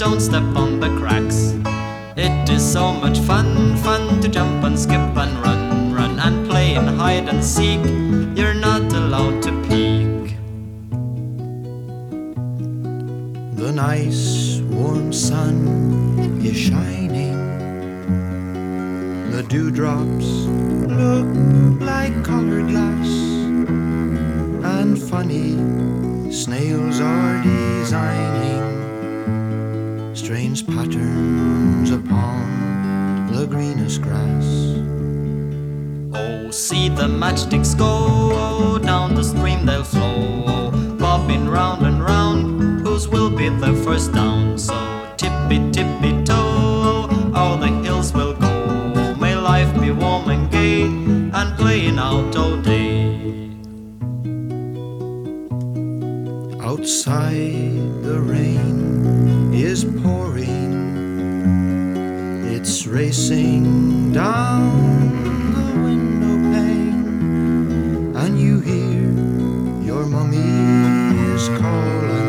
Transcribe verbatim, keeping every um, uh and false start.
don't step on the cracks. It is so much fun, fun to jump and skip and run, run and play and hide and seek. You're not allowed to peek. The nice warm sun is shining. The dewdrops look like colored glass, and funny snails are designing strange patterns upon the greenest grass. Oh, see the matchsticks go, down the stream they'll flow, bobbing round and round, whose will be the first down? So tippy tippy toe, all the hills will go, may life be warm and gay, and playing out all day. Outside the rain is pouring, it's racing down the window pane, and you hear your mummy is calling.